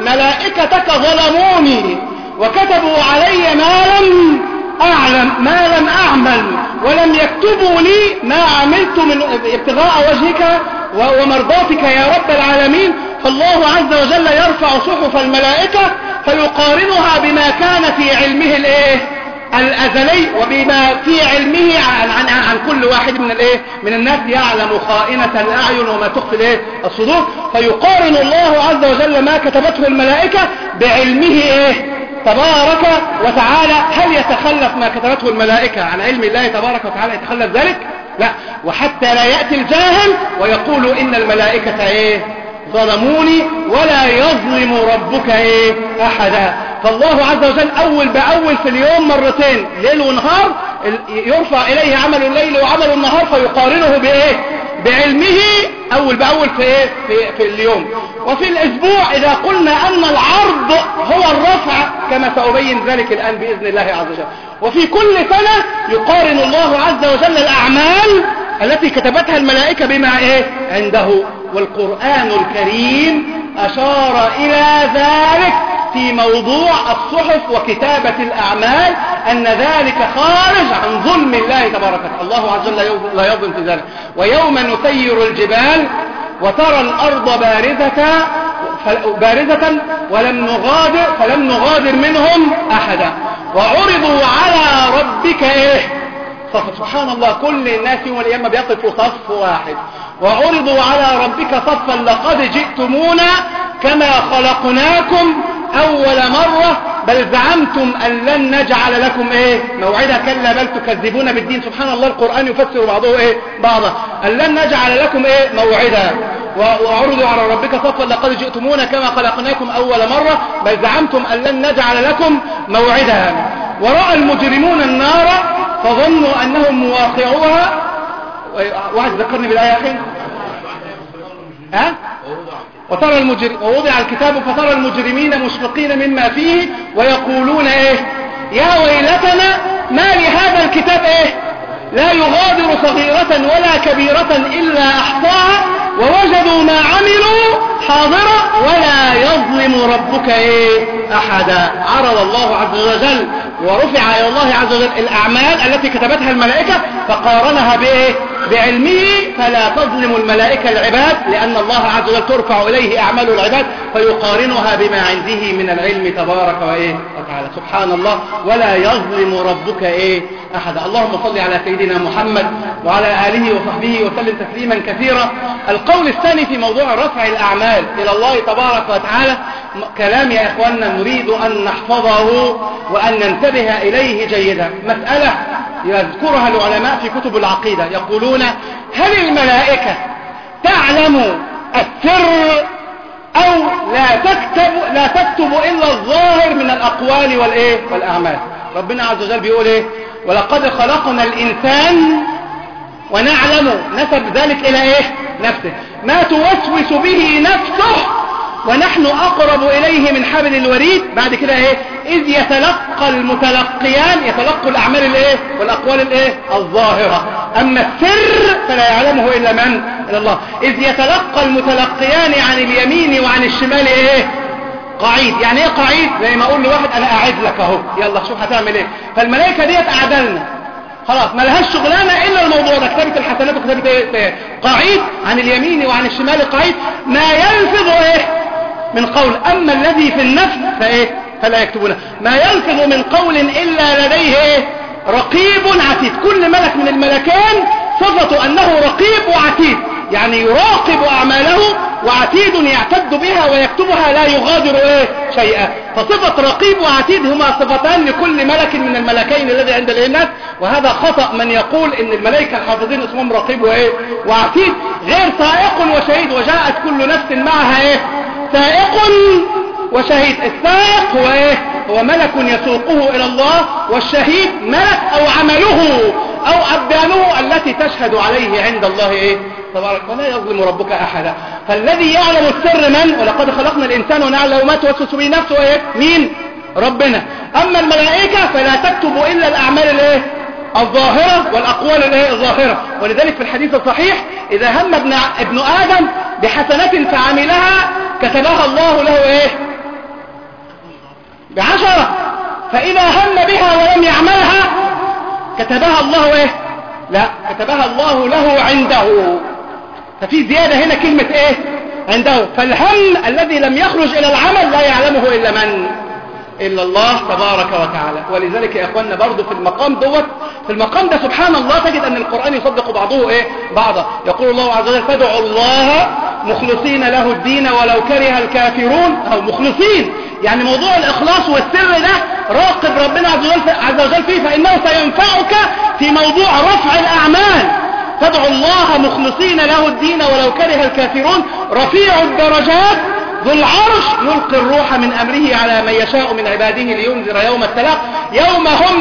ملائكتك ظلموني وكتبوا علي ما لم أعلم ما لم أعمل ولم يكتبوا لي ما عملت من ابتغاء وجهك ومرضاتك يا رب العالمين. فالله عز وجل يرفع صحف الملائكة فيقارنها بما كان في علمه الايه الأزلي وبما في علمه عن, عن, عن كل واحد من الايه من الناس، يعلم خائنة الأعين وما تخفي الايه الصدور. فيقارن الله عز وجل ما كتبته الملائكة بعلمه ايه تبارك وتعالى. هل يتخلف ما كتبته الملائكة عن علم الله تبارك وتعالى؟ يتخلف ذلك؟ لا. وحتى لا يأتي الجاهل ويقول إن الملائكة ايه ظلموني ولا يظلم ربك ايه احدا. فالله عز وجل اول باول في اليوم مرتين ليل ونهار يرفع اليه عمل الليل وعمل النهار فيقارنه بايه بعلمه اول باول في ايه في, في اليوم. وفي الاسبوع اذا قلنا ان العرض هو الرفع كما سأبين ذلك الان باذن الله عز وجل. وفي كل سنة يقارن الله عز وجل الاعمال التي كتبتها الملائكة بما ايه عنده. والقرآن الكريم أشار إلى ذلك في موضوع الصحف وكتابة الأعمال أن ذلك خارج عن ظلم الله تبارك وتعالى. الله عز وجل لا يظلم في ذلك. ويوم نسير الجبال وترى الأرض بارزة بارزة ولم نغادر فلم نغادر منهم أحدا وعرضوا على ربك إيه سبحان الله. كل الناس يوم القيامة بيقفوا صف واحد وعرضوا على ربك صفا لقد جئتمونا كما خلقناكم أول مرة بل زعمتم أن لن نجعل لكم إيه موعدا كلا بل تكذبون بالدين. سبحان الله القرآن يفسر بعضه إيه بعضا. أن لن نجعل لكم إيه موعدا وعرضوا على ربك صفا لقد جئتمونا كما خلقناكم أول مرة بل زعمتم أن لن نجعل لكم موعدا. ورأى المجرمون النار فظنوا أنهم مواقعوها. واحد ذكرني بالآية أخي ها وترى المجرم ووضع الكتاب فترى المجرمين مشفقين مما فيه ويقولون ايه يا ويلتنا ما لهذا الكتاب ايه لا يغادر صغيرة ولا كبيرة إلا أحصاها ووجدوا ما عملوا حاضرا ولا يظلم ربك ايه أحدا. عرض الله عز وجل ورفع إلى الله عز وجل الأعمال التي كتبتها الملائكة فقارنها بإيه؟ بعلمه. فلا تظلم الملائكة العباد لأن الله عز وجل ترفع إليه أعمال العباد فيقارنها بما عنده من العلم تبارك وإيه وتعالى. سبحان الله. ولا يظلم ربك إيه أحد. اللهم صل على سيدنا محمد وعلى آله وصحبه وسلم تسليما كثيرا. القول الثاني في موضوع رفع الأعمال إلى الله تبارك وتعالى كلام يا إخواننا نريد أن نحفظه وأن ننتبه إليه جيدا. مسألة يذكرها العلماء في كتب العقيدة يقولون هل الملائكة تعلم السر أو لا تكتب لا تكتب إلا الظاهر من الأقوال والإيه والأعمال؟ ربنا عز وجل بيقول إيه؟ ولقد خلقنا الإنسان ونعلم نسب ذلك إلى إيه نفسه ما توسوس به نفسه ونحن أقرب إليه من حبل الوريد. بعد كده إيه؟ إذ يتلقى المتلقيان يتلقى الأعمال الإيه والأقوال الإيه الظاهرة. أما السر فلا يعلمه إلا من إلا الله. إذ يتلقى المتلقيان عن اليمين وعن الشمال إيه قعيد. يعني إيه قعيد؟ زي ما أقول لواحد أنا أعد لك أهو يلا شوف هتعمل إيه. فالملائكة ديت أعدلنا خلاص ما لهاش شغلانة إلا الموضوع ده كتابة الحسنات وكتابة إيه قعيد عن اليمين وعن الشمال قعيد ما يلفظ إيه من قول. أما الذي في النفس فإيه فلا يكتبونه. ما يلفظ من قول إلا لديه إيه رقيب عتيد. كل ملك من الملكين صفته أنه رقيب وعتيد يعني يراقب أعماله وعتيد يعتد بها ويكتبها لا يغادر إيه شيئا. فصفة رقيب وعتيد هما صفتان لكل ملك من الملكين الذي عند الناس. وهذا خطأ من يقول إن الملائكة الحافظين اسمهم رقيب وإيه وعتيد غير سائق وشهيد. وجاءت كل نفس معها إيه سائق وشهيد. السائق هو إيه هو ملك يسوقه إلى الله والشهيد ملك أو عمله أو أبدانه التي تشهد عليه عند الله إيه تبارك. ولا يظلم ربك أحدا. فالذي يعلم السر من؟ ولقد خلقنا الإنسان ونعلم ما توسوس به نفسه إيه مين ربنا. أما الملائكة فلا تكتب إلا الأعمال الإيه الظاهرة والأقوال الإيه الظاهرة. ولذلك في الحديث الصحيح إذا هم ابن, ابن آدم بحسنة فعملها كتبها الله له إيه بعشرة. فإذا هم بها ولم يعملها كتبها الله إيه لا كتبها الله له عنده. ففي زيادة هنا كلمة إيه عنده. فالهم الذي لم يخرج إلى العمل لا يعلمه إلا من إلا الله تبارك وتعالى. ولذلك يا أخواننا برضو في المقام دوت في المقام ده سبحان الله تجد أن القرآن يصدق بعضه إيه بعضا. يقول الله عز وجل فادعوا الله مخلصين له الدين ولو كره الكافرون. أو مخلصين يعني موضوع الإخلاص والسر ده راقب ربنا عز وجل, عز وجل فيه فإنه سينفعك في موضوع رفع الأعمال. فادعوا الله مخلصين له الدين ولو كره الكافرون رفيع الدرجات ذو العرش يلقي الروح من أمره على من يشاء من عباده لينذر يوم التلاق يوم هم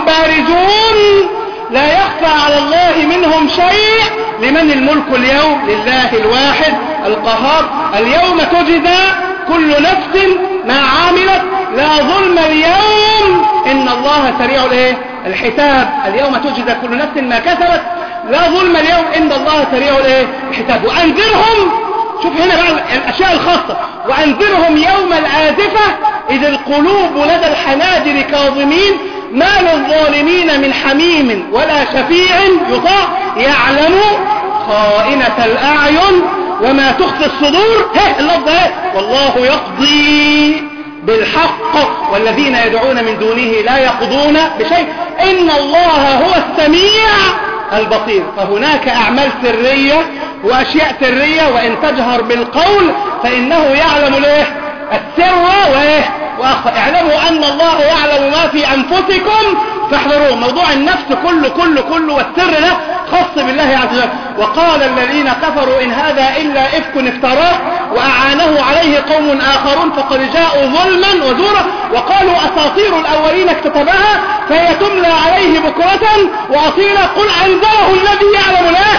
بارزون لا يخفى على الله منهم شيء لمن الملك اليوم لله الواحد القهار. اليوم تجزى كل نفس ما عملت لا ظلم اليوم إن الله سريع الايه الحساب. اليوم تجزى كل نفس ما كسبت لا ظلم اليوم إن الله سريع الايه الحساب. وأنذرهم شوف هنا بقى الأشياء الخاصة وأنذرهم يوم الآزفة إذ القلوب لدى الحناجر كاظمين ما للظالمين من حميم ولا شفيع يطاع يعلم خائنة الأعين وما تخفي الصدور. هه اللفظ هه والله يقضي بالحق والذين يدعون من دونه لا يقضون بشيء إن الله هو السميع البصير. فهناك أعمال سرية وأشياء سرية وإن تجهر بالقول فإنه يعلم له السر وإيه وأخفى. اعلموا أن الله يعلم ما في أنفسكم فاحذروه. موضوع النفس كله كله كله والسر ده خاص بالله عز وجل. وقال الذين كفروا إن هذا إلا إفك افتراه وأعانه عليه قوم آخرون فقد جاءوا ظلما وزورا وقالوا أساطير الأولين اكتتبها فهي تملى عليه بكرة وأصيلا قل أنزله الذي يعلم له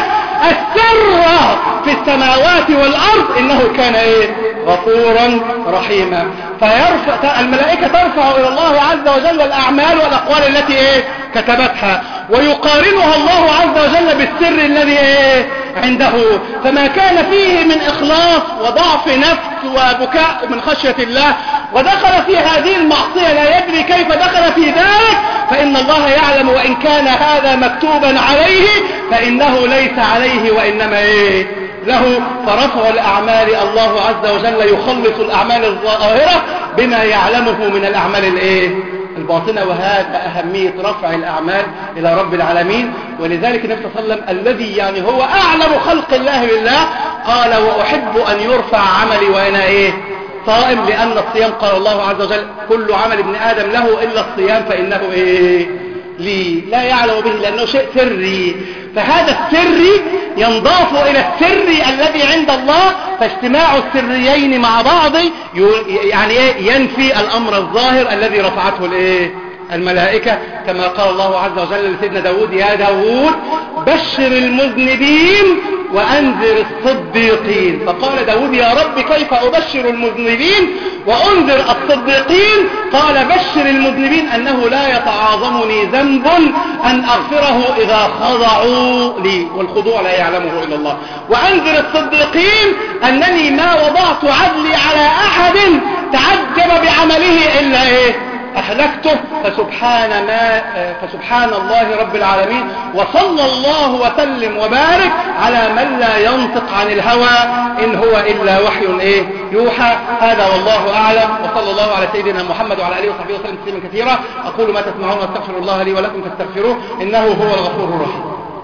السر في السماوات والأرض إنه كان إيه غفورا رحيما. فيرفع الملائكة ترفع إلى الله عز وجل الأعمال والأقوال التي إيه كتبتها ويقارنها الله عز وجل بالسر الذي إيه عنده. فما كان فيه من إخلاص وضعف نفس وبكاء من خشية الله ودخل في هذه المعصية لا يدري كيف دخل في ذلك لأن الله يعلم وإن كان هذا مكتوبا عليه فإنه ليس عليه وإنما إيه له. فرفع الأعمال الله عز وجل يخلص الأعمال الظاهرة بما يعلمه من الأعمال الإيه الباطنة، وهذا أهمية رفع الأعمال إلى رب العالمين. ولذلك النبي صلى الله عليه وسلم الذي يعني هو أعلم خلق الله بالله قال وأحب أن يرفع عملي وأنا إيه صائم، لأن الصيام قال الله عز وجل كل عمل ابن آدم له إلا الصيام فإنه إيه لي، لا يعلم به لأنه شيء سري. فهذا السري ينضاف إلى السري الذي عند الله، فاجتماع السريين مع بعض يعني إيه ينفي الأمر الظاهر الذي رفعته الإيه الملائكة، كما قال الله عز وجل لسيدنا داود يا داود بشر المذنبين وأنذر الصديقين. فقال داود يا رب كيف أبشر المذنبين وأنذر الصديقين؟ قال بشر المذنبين أنه لا يتعاظمني ذنب أن أغفره إذا خضعوا لي، والخضوع لا يعلمه إلا الله. وأنذر الصديقين أنني ما وضعت عدلي على أحد تعجب بعمله إلا إيه أهلكته. فسبحان ما فسبحان الله رب العالمين، وصلى الله وسلم وبارك على من لا ينطق عن الهوى إن هو إلا وحي إيه يوحى. هذا والله أعلم، وصلى الله على سيدنا محمد وعلى آله وصحبه وسلم تسليما كثيرا. أقول ما تسمعون واستغفر الله لي ولكم فاستغفروه إنه هو الغفور الرحيم.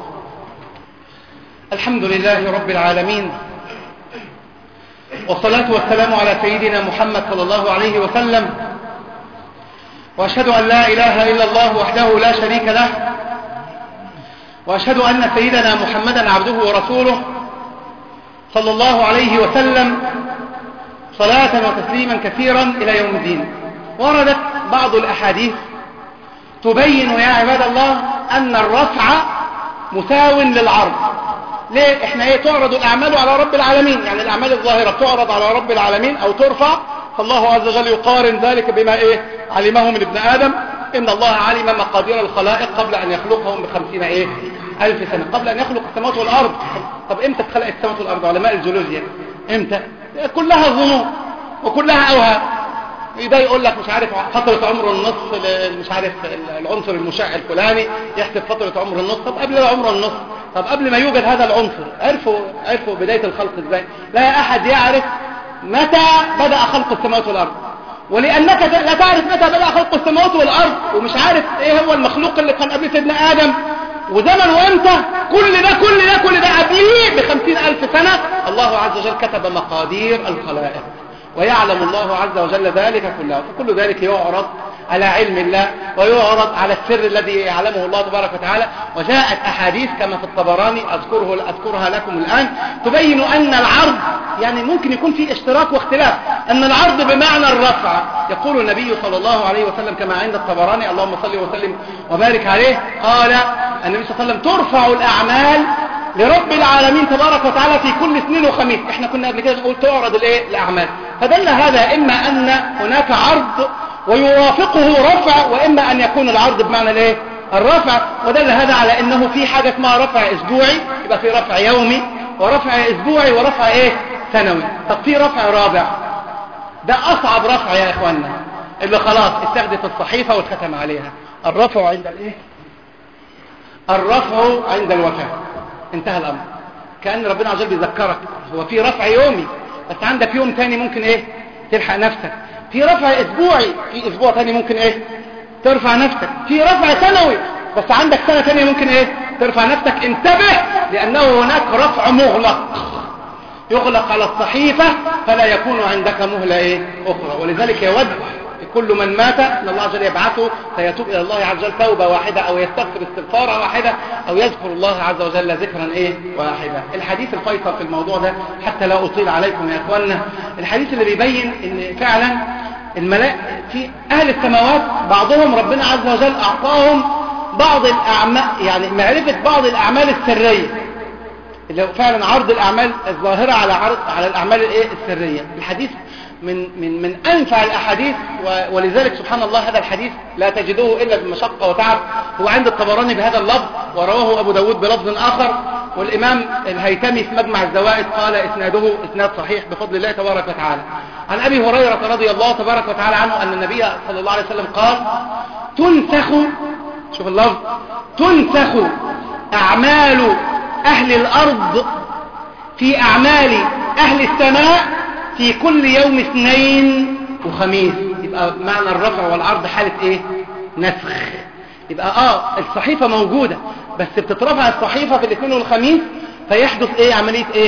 الحمد لله رب العالمين، والصلاة والسلام على سيدنا محمد صلى الله عليه وسلم، وأشهد أن لا إله إلا الله وحده لا شريك له، وأشهد أن سيدنا محمدا عبده ورسوله صلى الله عليه وسلم صلاة وتسليما كثيرا إلى يوم الدين. وردت بعض الأحاديث تبين يا عباد الله أن الرفع مساو للعرض. ليه؟ احنا ايه تعرض الأعمال على رب العالمين، يعني الأعمال الظاهرة تعرض على رب العالمين أو ترفع، فالله عز وجل يقارن ذلك بما ايه علمه من ابن آدم. إن الله علم مقادير الخلائق قبل أن يخلقهم بخمسين ايه ألف سنة، قبل أن يخلق السماوات والأرض. طب امتى اتخلقت السماوات والأرض؟ علماء الجيولوجيا امتى؟ كلها ظنون وكلها أوهام. ده يقول لك مش عارف فترة عمر النصف مش عارف العنصر المشع الفلاني يحسب فترة عمر النصف. طب قبل عمر النصف، طب قبل ما يوجد هذا العنصر عرفوا عرفوا بداية الخلق ازاي؟ لا أحد يعرف متى بدأ خلق السماوات والأرض، ولأنك لا تعرف متى بدأ خلق السماوات والأرض ومش عارف ايه هو المخلوق اللي كان قبل سيدنا آدم وزمن وامتى، كل ده كل ده كل ده قبليه بخمسين ألف سنة. الله عز وجل كتب مقادير الخلائق ويعلم الله عز وجل ذلك كله، فكل ذلك يعرض على علم الله ويعرض على السر الذي يعلمه الله تبارك وتعالى. وجاءت أحاديث كما في الطبراني أذكره أذكرها لكم الآن تبين أن العرض يعني ممكن يكون فيه اشتراك واختلاف، أن العرض بمعنى الرفع. يقول النبي صلى الله عليه وسلم كما عند الطبراني اللهم صل وسلم وبارك عليه، قال النبي صلى الله عليه وسلم ترفع الأعمال لرب العالمين تبارك وتعالى في كل اثنين وخميس. احنا كنا قبل كده نقول تعرض الايه الاعمال، فدل هذا اما ان هناك عرض ويوافقه رفع، واما ان يكون العرض بمعنى الايه الرفع. ودل هذا على انه في حاجه اسمها رفع اسبوعي، يبقى في رفع يومي ورفع اسبوعي ورفع ايه سنوي. طب في رفع رابع، ده اصعب رفع يا اخواننا، اللي خلاص اتخذت الصحيفه واتختم عليها. الرفع عند الايه الرفع عند الوفاه، انتهى الامر. كأن ربنا عز وجل بيذكرك هو في رفع يومي بس عندك يوم تاني ممكن ايه تلحق نفسك، في رفع اسبوعي في اسبوع تاني ممكن ايه ترفع نفسك، في رفع سنوي بس عندك سنة تانية ممكن ايه ترفع نفسك. انتبه، لانه هناك رفع مغلق يغلق على الصحيفة فلا يكون عندك مهلة ايه اخرى. ولذلك يود كل من مات ان الله عز وجل يبعثه فيتوب الى الله عز وجل توبة واحدة او يستغفر استغفارا واحدة او يذكر الله عز وجل ذكرا ايه واحدة. الحديث الفيصل في الموضوع ده حتى لا اطيل عليكم يا اخواننا، الحديث اللي بيبين ان فعلا الملائكة في اهل السماوات بعضهم ربنا عز وجل اعطاهم بعض الاعمال، يعني معرفة بعض الاعمال السرية اللي فعلا عرض الاعمال الظاهرة على عرض على الاعمال الايه السرية. الحديث من من من انفع الاحاديث، ولذلك سبحان الله هذا الحديث لا تجدوه الا بمشقه وتعب. هو عند الطبراني بهذا اللفظ ورواه ابو داود بلفظ اخر، والامام الهيثمي في مجمع الزوائد قال اسناده اسناد صحيح بفضل الله تبارك وتعالى. عن ابي هريره رضي الله تبارك وتعالى عنه ان النبي صلى الله عليه وسلم قال تنسخ شوف اللفظ، تنسخ أعمال أهل الأرض في أعمال أهل السماء في كل يوم اثنين وخميس. يبقى معنى الرفع والعرض حالة ايه؟ نسخ. يبقى اه الصحيفة موجودة بس بتترفع الصحيفة في الاثنين والخميس، فيحدث ايه؟ عملية ايه؟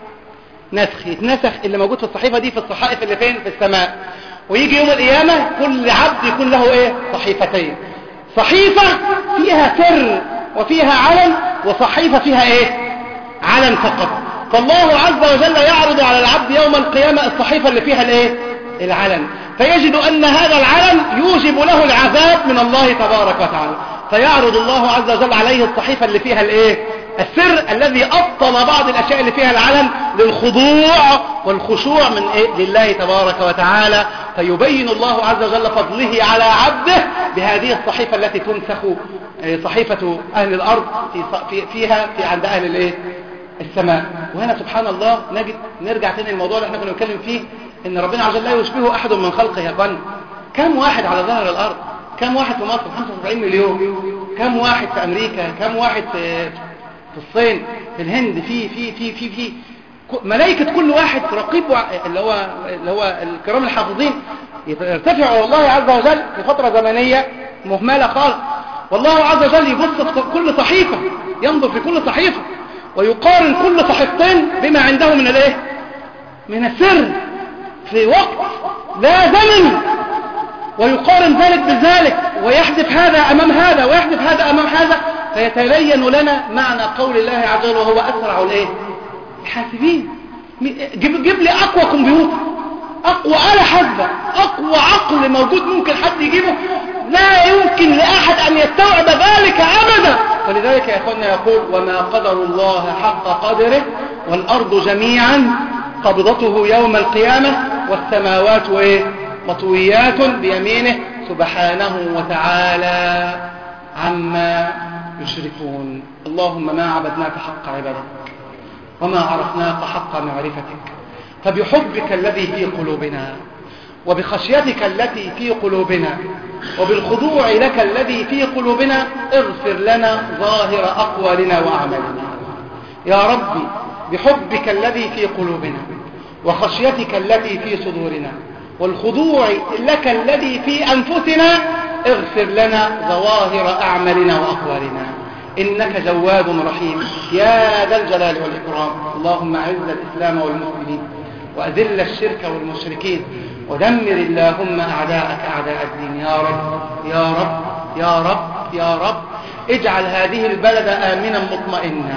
نسخ. يتنسخ اللي موجود في الصحيفة دي في الصحائف اللي فين؟ في السماء. ويجي يوم القيامة كل عبد يكون له ايه؟ صحيفتين، صحيفة فيها سر وفيها علم، وصحيفة فيها ايه؟ علم فقط. فالله عز وجل يعرض على العبد يوم القيامة الصحيفة اللي فيها الايه؟ العلم، فيجد ان هذا العلم يوجب له العذاب من الله تبارك وتعالى، فيعرض الله عز وجل عليه الصحيفة اللي فيها الايه؟ السر الذي أبطل بعض الأشياء اللي فيها العلم للخضوع والخشوع من إيه؟ لله تبارك وتعالى. فيبين الله عز وجل فضله على عبده بهذه الصحيفة التي تنسخ صحيفة أهل الأرض في فيها في عند أهل الإيه؟ السماء. وهنا سبحان الله نجد نرجع تاني الموضوع اللي احنا كنا بنتكلم فيه، ان ربنا عز وجل لا يشبهه أحد من خلقه. يا قلب كم واحد على ظهر الأرض؟ كم واحد في مصر؟ خمسة وسبعين مليون. كم واحد في أمريكا؟ كم واحد في في الصين، في الهند، في في في في في ملائكة كل واحد رقيب اللي هو اللي هو الكرام الحافظين يرتفع على الله عز وجل في فترة زمنية مهملة خالص. والله عز وجل يبص في كل صحيفة، ينظر في كل صحيفة ويقارن كل صحيفتين بما عنده من الايه؟ من السر في وقت لا زمن، ويقارن ذلك بذلك، ويحذف هذا أمام هذا ويحذف هذا أمام هذا، فيتبين لنا معنى قول الله عز وجل وهو أسرع الايه؟ الحاسبين. جيب, جيب لي أقوى كمبيوتر، أقوى آلة حاسبة، أقوى عقل موجود ممكن حد يجيبه، لا يمكن لأحد أن يستوعب ذلك أبدا. ولذلك يا أخوانا يقول وما قدر الله حق قدره والأرض جميعا قبضته يوم القيامة والسماوات إيه؟ مطويات بيمينه سبحانه وتعالى عما يشركون. اللهم ما عبدناك حق عبادتك وما عرفناك حق معرفتك، فبحبك الذي في قلوبنا وبخشيتك التي في قلوبنا وبالخضوع لك الذي في قلوبنا اغفر لنا ظاهر أقوالنا وأعمالنا. يا ربي بحبك الذي في قلوبنا وخشيتك التي في صدورنا والخضوع لك الذي في أنفسنا اغفر لنا ظواهر أعمالنا وأقوالنا، إنك جواد رحيم يا ذا الجلال والإكرام. اللهم أعز الإسلام والمسلمين وأذل الشرك والمشركين ودمر اللهم أعداءك أعداء الدين. يا رب يا رب يا رب يا رب اجعل هذه البلد آمنا مطمئنا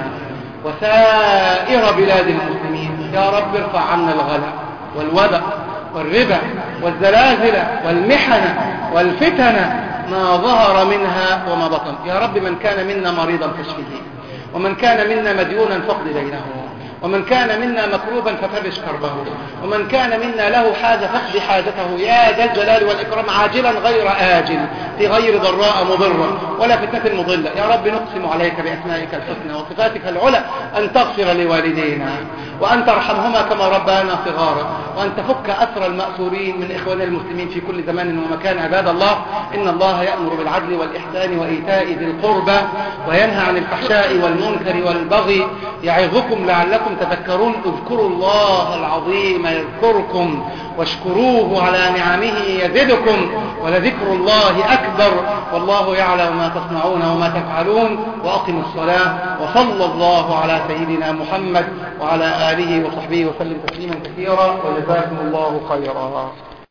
وسائر بلاد المسلمين. يا رب ارفع عنا الغلا والوباء والربا والزلازل والمحن والفتن ما ظهر منها وما بطن. يا رب من كان منا مريضا فاشفه، ومن كان منا مديونا فاقض دينه، ومن كان منا مكروبا ففرج كربه، ومن كان منا له حاجة فاقض حاجته يا ذا الجلال والإكرام عاجلا غير آجل في غير ضراء مضرة ولا فتنة مضلة. يا رب نقسم عليك بأسمائك الحسنى وصفاتك العلى أن تغفر لوالدينا وأن ترحمهما كما ربانا صغارا، وأن تفك أسر المأسورين من إخواننا المسلمين في كل زمان ومكان. عباد الله إن الله يأمر بالعدل والإحسان وإيتاء ذي القربى وينهى عن الفحشاء والمنكر والبغي يعظكم لعلكم تذكرون. اذكروا الله العظيم يذكركم واشكروه على نعمه يزدكم ولذكر الله أكبر والله يعلم ما تصنعون وما تفعلون. وأقموا الصلاة وصلى الله على سيدنا محمد وعلى آله وصحبه وسلم تسليما كثيرا وجزاكم الله خيرا.